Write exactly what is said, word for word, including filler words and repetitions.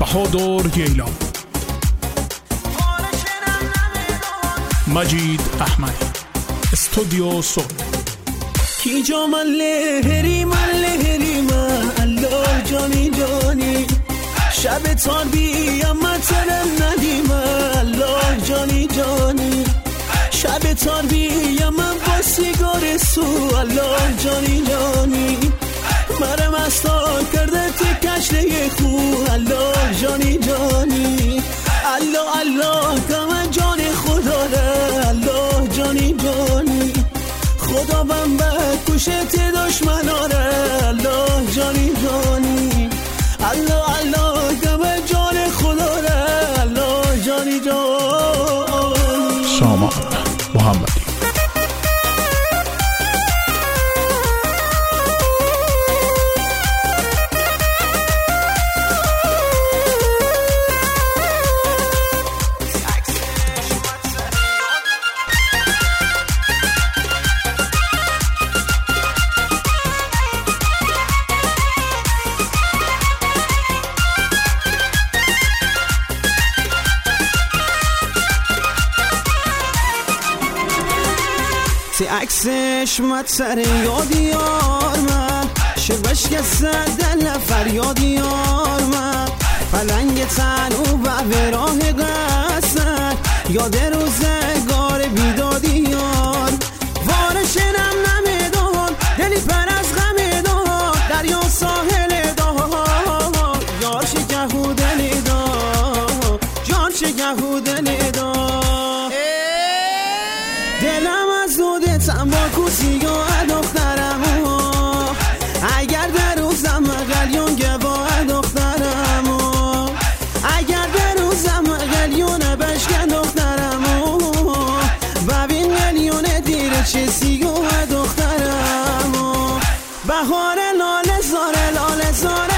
بهادر گیلان، مجید احمدی، استودیو سول. کی جا من لهری من لهری من الله جانی جانی، شب تار بیم من ترم ندیم الله جانی جانی، شب تار بیم من با سیگار سو الله جانی جانی، مرم استار کرده تی کشته خو الله جانی جانی، الله الله کم جان خدا ره الله جانی جانی، خدا بم بکشه تی دشمناره الله جانی جانی، الله الله کم جان خدا ره الله جانی جانی. سامان محمدی. تی عکسش مت سر یادی یار من، شبش که دل فریادی یار من، پلنگ تن او و وراه قصر یاد روزگار بیدادی یار، وارشنم نمیدان دلی پر از غم دار، دریا ساحل دار یار شگهو دلی دار، جان شگهو دلی دار، دلم از دوده تنباکو سیگاه دخترم، اگر در روزم قلیون گواه دخترم، اگر در روزم قلیون بشکن دخترم، ببین قلیون دیر چه سیگاه دخترم، بهار لاله زاره لاله زاره